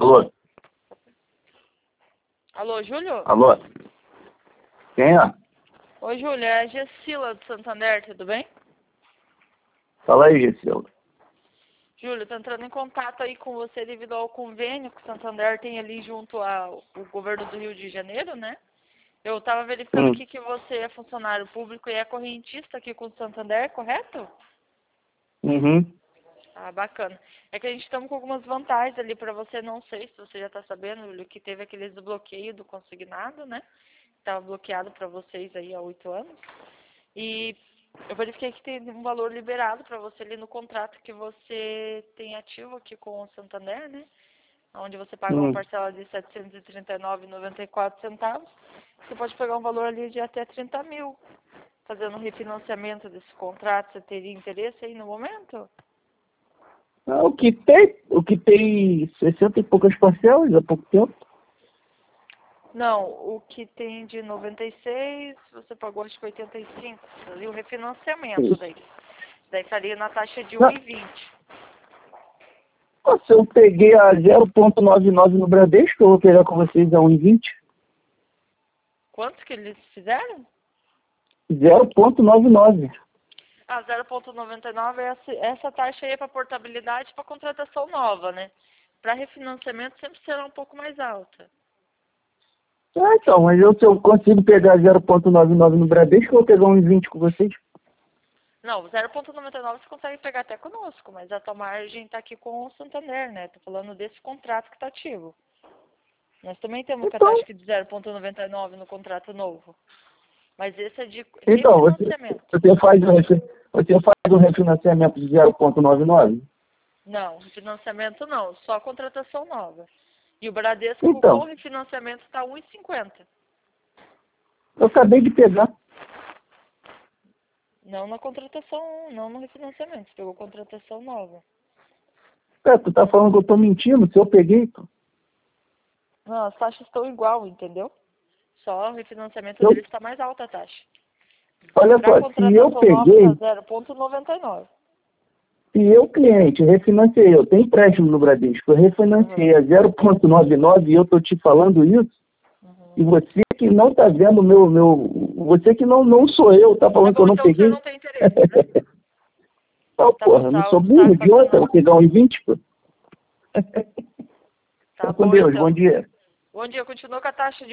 Alô? Alô, Júlio? Alô? Quem é? Oi, Júlio, é a Gessila do Santander, tudo bem? Fala aí, Gessila. Júlio, tô entrando em contato aí com você devido ao convênio que o Santander tem ali junto ao governo do Rio de Janeiro, né? Eu estava verificando aqui que você é funcionário público e é correntista aqui com o Santander, correto? Uhum. Ah, bacana. É que a gente estamos com algumas vantagens ali para você, não sei se você já está sabendo, Júlio, que teve aquele desbloqueio do consignado, né? Estava bloqueado para vocês aí há 8 anos. E eu verifiquei que tem um valor liberado para você ali no contrato que você tem ativo aqui com o Santander, né? Onde você paga uma parcela de R$ 739,94. Você pode pegar um valor ali de até 30 mil, fazendo um refinanciamento desse contrato. Você teria interesse aí no momento? O que tem 60 e poucas parcelas há pouco tempo. Não, o que tem de 96, você pagou acho que 85. Ali o refinanciamento daí. Daí estaria na taxa de 1,20. Se eu peguei a 0,99 no Bradesco, eu vou pegar com vocês a 1,20. Quantos que eles fizeram? 0,99. Ah, 0,99 essa taxa aí é para portabilidade e para contratação nova, né? Para refinanciamento sempre será um pouco mais alta. Então, mas se eu consigo pegar 0,99 no Bradesco, eu vou pegar 1,20 com vocês. Não, 0,99 você consegue pegar até conosco, mas a tua margem está aqui com o Santander, né? Tô falando desse contrato que está ativo. Nós também temos a taxa aqui de 0,99 no contrato novo. Mas esse é de Então, refinanciamento. você faz um refinanciamento de 0,99? Não, refinanciamento não, só contratação nova. E o Bradesco Então, com refinanciamento está 1,50. eu acabei de pegar. Não na contratação, não no refinanciamento. Você pegou contratação nova. Tu tá falando que eu tô mentindo? Se eu peguei, pô. Não, as taxas estão igual, entendeu? Só o refinanciamento deles está mais alta a taxa. Olha Para só, se eu contratação nova peguei, está 0,99. se eu, cliente, refinanciei, eu tenho empréstimo no Bradesco, eu refinanciei a 0,99 e eu tô te falando isso, e você que não tá vendo você que não sou eu, tá falando que eu não Então você peguei. não tem interesse, né? Não, porra, não sou burro, idiota, vou pegar 1,20, pô. Tá Com bom, Deus, então. bom dia. Bom dia, continua com a taxa de